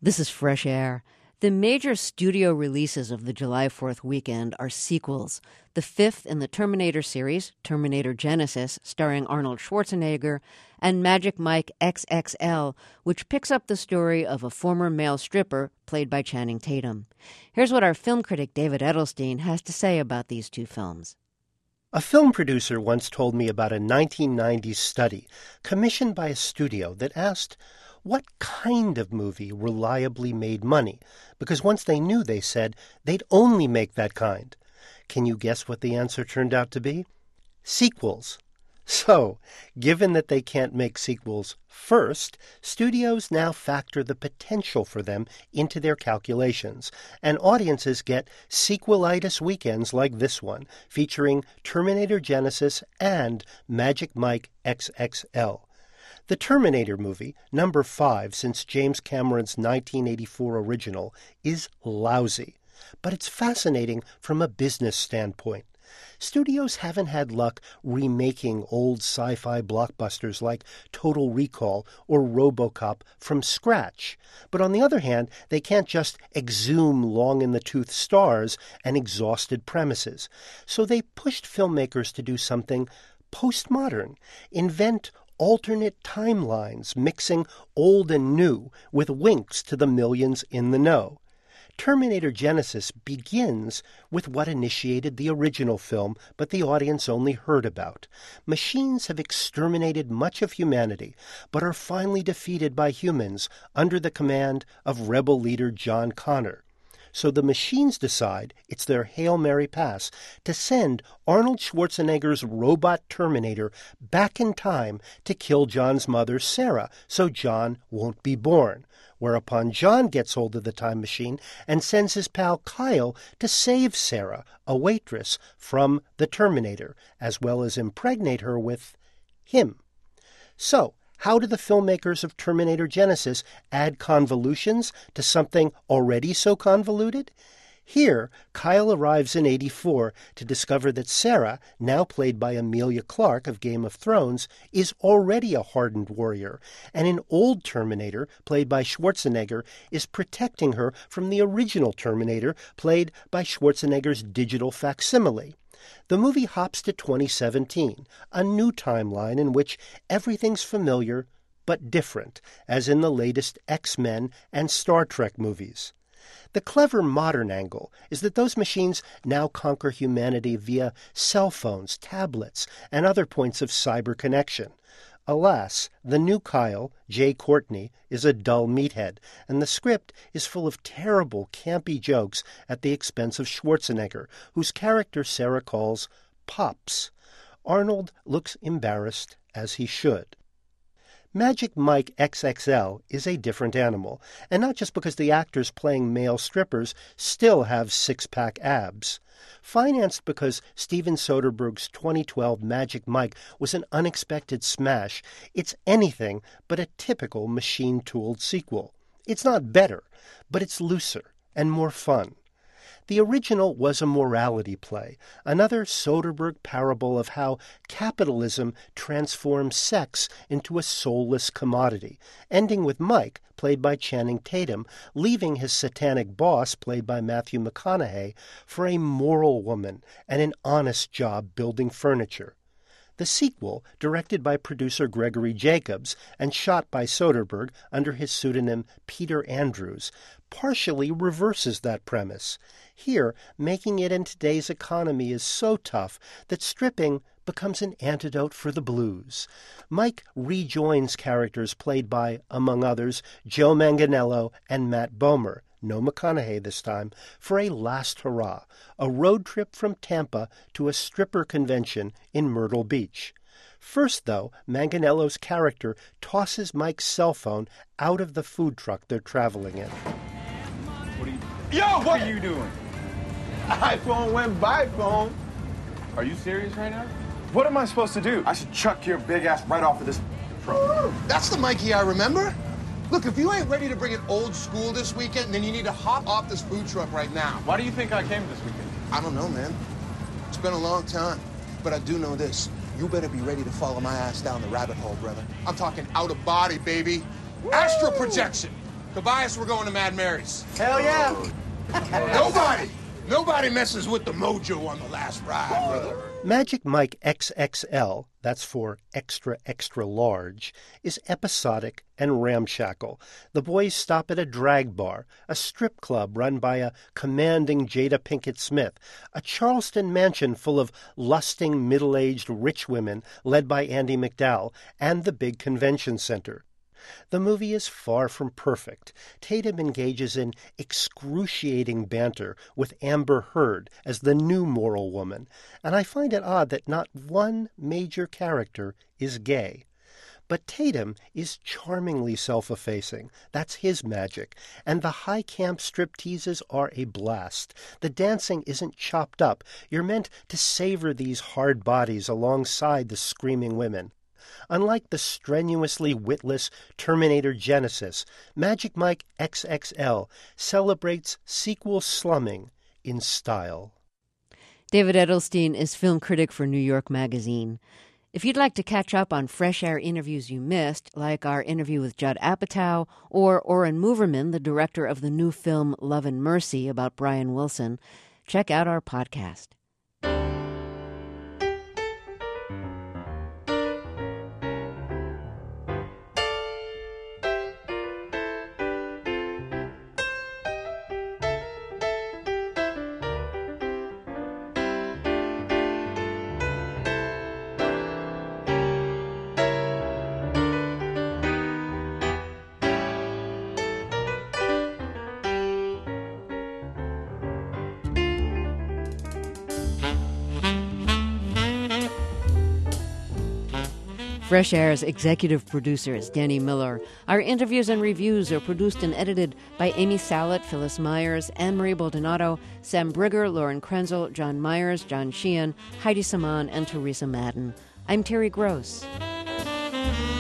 This is Fresh Air. The major studio releases of the July 4th weekend are sequels. The fifth in the Terminator series, Terminator Genisys, starring Arnold Schwarzenegger, and Magic Mike XXL, which picks up the story of a former male stripper played by Channing Tatum. Here's what our film critic David Edelstein has to say about these two films. A film producer once told me about a 1990s study commissioned by a studio that asked what kind of movie reliably made money, because once they knew, they said, they'd only make that kind. Can you guess what the answer turned out to be? Sequels. So, given that they can't make sequels first, studios now factor the potential for them into their calculations, and audiences get sequelitis weekends like this one, featuring Terminator Genisys and Magic Mike XXL. The Terminator movie, number 5 since James Cameron's 1984 original, is lousy, but it's fascinating from a business standpoint. Studios haven't had luck remaking old sci-fi blockbusters like Total Recall or RoboCop from scratch. But on the other hand, they can't just exhume long-in-the-tooth stars and exhausted premises. So they pushed filmmakers to do something postmodern, invent alternate timelines, mixing old and new with winks to the millions in the know. Terminator Genisys begins with what initiated the original film, but the audience only heard about. Machines have exterminated much of humanity, but are finally defeated by humans under the command of rebel leader John Connor. So the machines decide it's their Hail Mary pass to send Arnold Schwarzenegger's robot Terminator back in time to kill John's mother, Sarah, so John won't be born. Whereupon John gets hold of the time machine and sends his pal Kyle to save Sarah, a waitress, from the Terminator, as well as impregnate her with him. So, how do the filmmakers of Terminator Genisys add convolutions to something already so convoluted? Here, Kyle arrives in '84 to discover that Sarah, now played by Emilia Clarke of Game of Thrones, is already a hardened warrior, and an old Terminator, played by Schwarzenegger, is protecting her from the original Terminator, played by Schwarzenegger's digital facsimile. The movie hops to 2017, a new timeline in which everything's familiar but different, as in the latest X-Men and Star Trek movies. The clever modern angle is that those machines now conquer humanity via cell phones, tablets, and other points of cyber connection. Alas, the new Kyle, Jay Courtney, is a dull meathead, and the script is full of terrible, campy jokes at the expense of Schwarzenegger, whose character Sarah calls Pops. Arnold looks embarrassed, as he should. Magic Mike XXL is a different animal, and not just because the actors playing male strippers still have six-pack abs. Financed because Steven Soderbergh's 2012 Magic Mike was an unexpected smash, it's anything but a typical machine-tooled sequel. It's not better, but it's looser and more fun. The original was a morality play, another Soderbergh parable of how capitalism transforms sex into a soulless commodity, ending with Mike, played by Channing Tatum, leaving his satanic boss, played by Matthew McConaughey, for a moral woman and an honest job building furniture. The sequel, directed by producer Gregory Jacobs and shot by Soderbergh under his pseudonym Peter Andrews, partially reverses that premise. Here, making it in today's economy is so tough that stripping becomes an antidote for the blues. Mike rejoins characters played by, among others, Joe Manganiello and Matt Bomer, no McConaughey this time, for a last hurrah, a road trip from Tampa to a stripper convention in Myrtle Beach. First, though, Manganiello's character tosses Mike's cell phone out of the food truck they're traveling in. What are you doing? iPhone went by phone. Are you serious right now? What am I supposed to do? I should chuck your big ass right off of this truck. That's the Mikey I remember. Look, if you ain't ready to bring it old school this weekend, then you need to hop off this food truck right now. Why do you think I came this weekend? I don't know, man. It's been a long time. But I do know this. You better be ready to follow my ass down the rabbit hole, brother. I'm talking out of body, baby. Woo! Astral projection. Tobias, we're going to Mad Mary's. Hell yeah. Nobody messes with the mojo on the last ride, brother. Magic Mike XXL, that's for extra, extra large, is episodic and ramshackle. The boys stop at a drag bar, a strip club run by a commanding Jada Pinkett Smith, a Charleston mansion full of lusting middle-aged rich women led by Andie MacDowell, and the big convention center. The movie is far from perfect. Tatum engages in excruciating banter with Amber Heard as the new moral woman, and I find it odd that not one major character is gay. But Tatum is charmingly self-effacing. That's his magic. And the high camp stripteases are a blast. The dancing isn't chopped up. You're meant to savor these hard bodies alongside the screaming women. Unlike the strenuously witless Terminator Genisys, Magic Mike XXL celebrates sequel slumming in style. David Edelstein is film critic for New York Magazine. If you'd like to catch up on Fresh Air interviews you missed, like our interview with Judd Apatow or Oren Moverman, the director of the new film Love and Mercy about Brian Wilson, check out our podcast. Fresh Air's executive producer is Danny Miller. Our interviews and reviews are produced and edited by Amy Salet, Phyllis Myers, Anne-Marie Baldonado, Sam Brigger, Lauren Krenzel, John Myers, John Sheehan, Heidi Saman, and Teresa Madden. I'm Terry Gross.